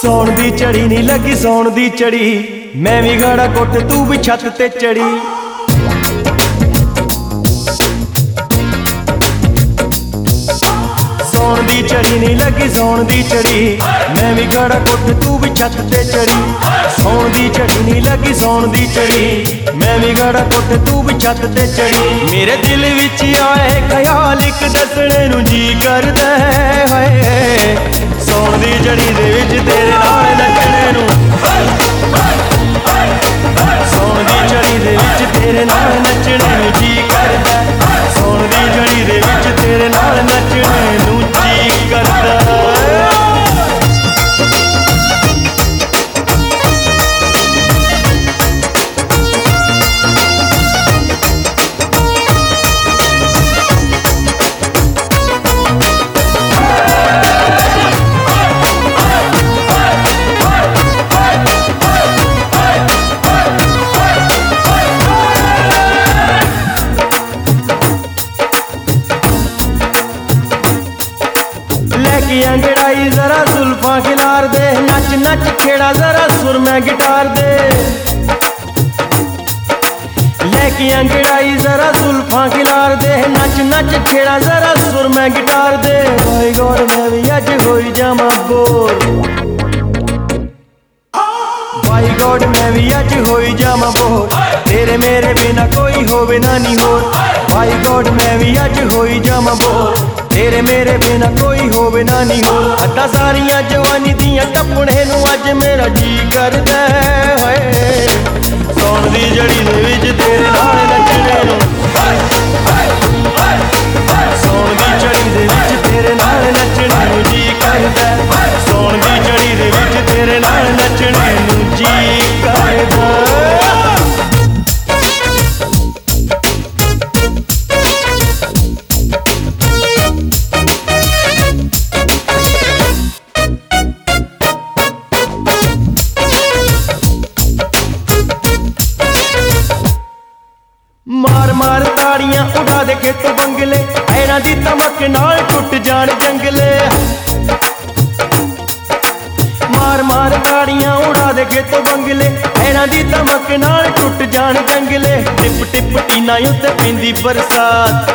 ਸੌਣ ਦੀ ਝੜੀ ਨਹੀਂ ਲੱਗੀ ਸੌਣ ਦੀ ਝੜੀ, ਮੈਂ ਵੀ ਗਾੜਾ ਕੁੱਟ ਤੂੰ ਵੀ ਛੱਤ ਤੇ ਚੜੀ। ਸੌਣ ਦੀ ਝੜੀ ਨਹੀਂ ਲੱਗੀ ਸੌਣ ਦੀ ਝੜੀ, ਮੈਂ ਵੀ ਗਾੜਾ ਕੁੱਟ ਤੂੰ ਵੀ ਛੱਤ ਤੇ ਚੜੀ। ਸੌਣ ਦੀ ਝੜੀ ਨਹੀਂ ਲੱਗੀ ਸੌਣ ਦੀ ਝੜੀ, ਮੈਂ ਵੀ ਗਾੜਾ ਕੁੱਟ ਤੂੰ ਵੀ ਛੱਤ ਤੇ ਚੜੀ। ਮੇਰੇ ਦਿਲ ਵਿੱਚ ਆਏ ਖਿਆਲ ਇੱਕ ਦੱਸਣੇ ਨੂੰ ਜੀ ਕਰਦਾ ਹੈ, ਸੌਣ ਦੀ ਝੜੀ ਦੇ ਵਿੱਚ ਤੇਰੇ ਨਾਲ ਨੱਚਣੇ ਨੂੰ। ਸੌਣ ਦੀ ਝੜੀ ਦੇ ਵਿੱਚ ਤੇਰੇ ਨਾਲ ਨੱਚਣੇ ਨੂੰ ਜੀ ਕਰਦਾ, ਸੌਣ ਦੀ ਝੜੀ ਦੇ ਵਿੱਚ ਤੇਰੇ ਨਾਲ ਨੱਚਣੇ ਨੂੰ ਜੀ ਕਰਦਾ। अंगड़ाई जरा जुल्फां खिलार दे, नच नच खेड़ा जरा सुर में गिटार दे। लेके अंगड़ाई जरा जुल्फां खिलार दे, नच नच खेड़ा जरा सुर में गिटार दे। भाई गौर मैं भी अज होई जामा बोर, भाई गॉड मैं भी अज होई जामा बोर, तेरे मेरे बिना कोई होवे ना नी होर। भाई गॉड मैं भी अज होई जामा बोर, तेरे मेरे बिना कोई होवे ना नी होर। अद्धा सारियां जवानी दियां टप्पणे नूं अज मेरा जी करदा है, सौण दी झड़ी दे विच तेरे नाल नच्चणे नूं। सौण दी झड़ी दे विच तेरे नाल नच्चणे नूं जी करदा, सौण दी झड़ी दे विच तेरे नाल नच्चणे नूं जी करदा। मार मार ताड़ियां उड़ा दे खेत बंगले, ऐना दी तमक नाल टुट जान जंगले। मार मार ताड़ियां उड़ा दे खेत बंगले, ऐना दी तमक नाल टुट जान जंगले। टिप टिप टीना उत्ते पैंदी बरसात,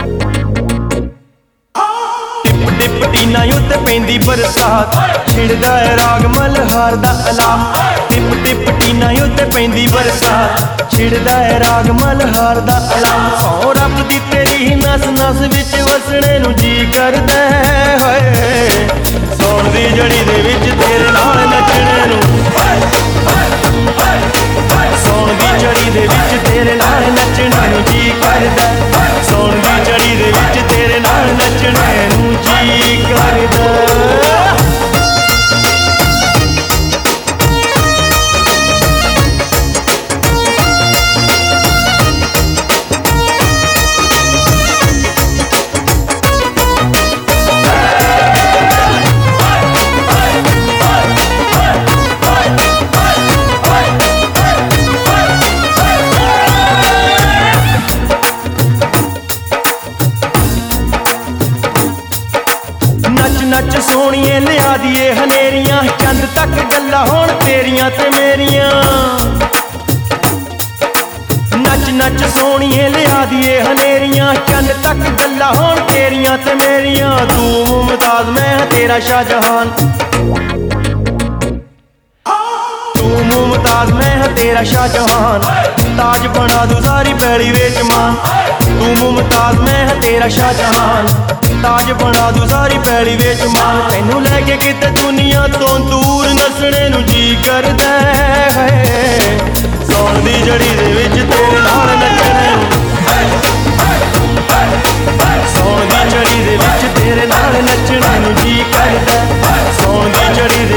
टिप टिप टीना उत्ते पैंदी बरसात। छिड़दा है राग मल्हार दा अलाप, टिप टिप टीना उत्ते पैंदी बरसात। छिड़दा है राग मल्हार दा अलाप, सौ रब दी तेरी नस नस विच वसणे नूं जी करदा है, सौण दी झड़ी दे विच तेरे नाल नच्चणे नूं। सौण दी झड़ी दे विच तेरे नाल नच्चणे नूं जी करदा, सौण दी झड़ी दे विच तेरे नाल नच्चणे नूं जी करदा। नच सोहणिए लिया दिए हनेरियां, चंद तक गल्लां होण तेरियां ते मेरियां। नच नच सोहणिए लिया दिए हनेरियां, चंद तक गल्लां होण तेरियां ते मेरियां। तू मुमताज मैं तेरा शाहजहान, तू मुमताज मैं तेरा शाहजहान। ताज बना दूं सारी पैली विच मान, तू मुमताज मैं तेरा शाहजहान। ताज बना दूं सारी पैली विच मान, तैनूं लैके किते दुनिया तो दूर नसणे नूं जी करदा है, सौण दी झड़ी दे विच तेरे नाल नच्चणे नूं। सौण दी झड़ी दे विच तेरे नाल नच्चणे नूं जी करदा, सौण दी झड़ी